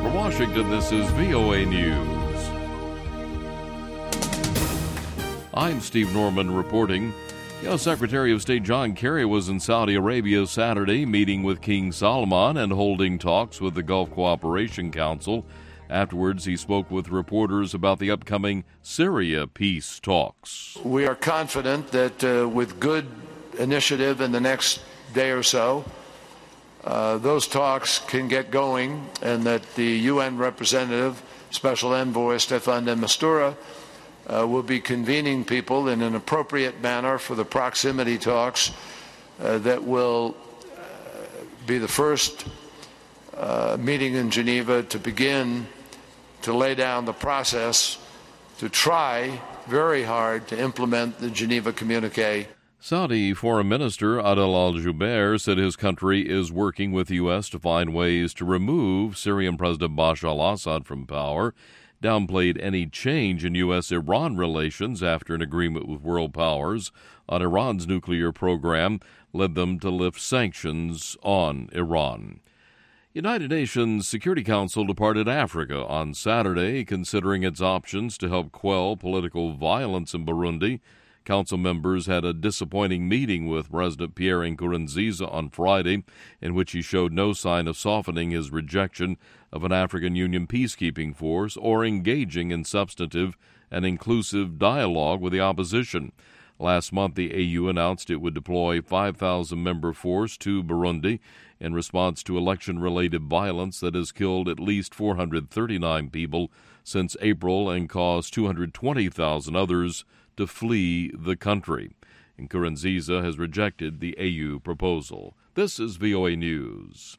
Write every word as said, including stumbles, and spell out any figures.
From Washington, this is V O A News. I'm Steve Norman reporting. U S Secretary of State John Kerry was in Saudi Arabia Saturday, meeting with King Salman and holding talks with the Gulf Cooperation Council. Afterwards, he spoke with reporters about the upcoming Syria peace talks. We are confident that uh, with good initiative in the next day or so, uh, those talks can get going, and that the U N representative, Special Envoy Staffan de Mistura, Uh, will be convening people in an appropriate manner for the proximity talks uh, that will uh, be the first uh, meeting in Geneva to begin to lay down the process to try very hard to implement the Geneva Communique. Saudi Foreign Minister Adel al-Jubeir said his country is working with the U S to find ways to remove Syrian President Bashar al-Assad from power, downplayed any change in U S Iran relations after an agreement with world powers on Iran's nuclear program led them to lift sanctions on Iran. United Nations Security Council departed Africa on Saturday, considering its options to help quell political violence in Burundi. Council members had a disappointing meeting with President Pierre Nkurunziza on Friday, in which he showed no sign of softening his rejection of an African Union peacekeeping force or engaging in substantive and inclusive dialogue with the opposition. Last month, the A U announced it would deploy five thousand member force to Burundi in response to election-related violence that has killed at least four hundred thirty-nine people since April and caused two hundred twenty thousand others to flee the country. Nkurunziza has rejected the A U proposal. This is V O A News.